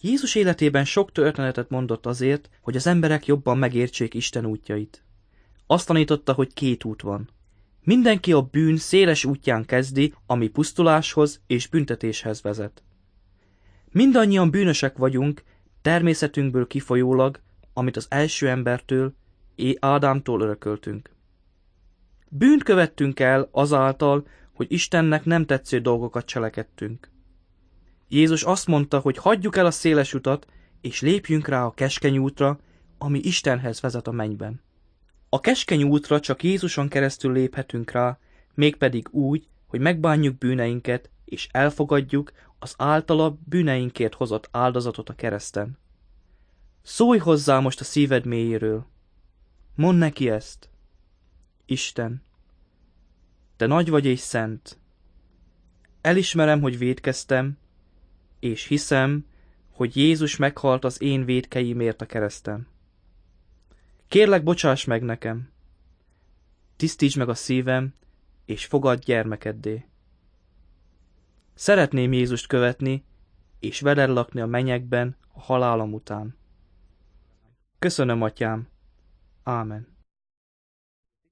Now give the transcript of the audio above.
Jézus életében sok történetet mondott azért, hogy az emberek jobban megértsék Isten útjait. Azt tanította, hogy két út van. Mindenki a bűn széles útján kezdi, ami pusztuláshoz és büntetéshez vezet. Mindannyian bűnösek vagyunk, természetünkből kifolyólag, amit az első embertől, Ádámtól örököltünk. Bűnt követtünk el azáltal, hogy Istennek nem tetsző dolgokat cselekedtünk. Jézus azt mondta, hogy hagyjuk el a széles utat, és lépjünk rá a keskeny útra, ami Istenhez vezet a mennyben. A keskeny útra csak Jézuson keresztül léphetünk rá, mégpedig úgy, hogy megbánjuk bűneinket, és elfogadjuk az általa bűneinkért hozott áldozatot a kereszten. Szólj hozzá most a szíved mélyéről. Mondd neki ezt. Isten, te nagy vagy és szent. Elismerem, hogy vétkeztem, és hiszem, hogy Jézus meghalt az én vétkeimért a kereszten. Kérlek, bocsáss meg nekem. Tisztítsd meg a szívem, és fogadj gyermekeddé. Szeretném Jézust követni, és veled lakni a mennyekben a halálom után. Köszönöm, Atyám. Ámen.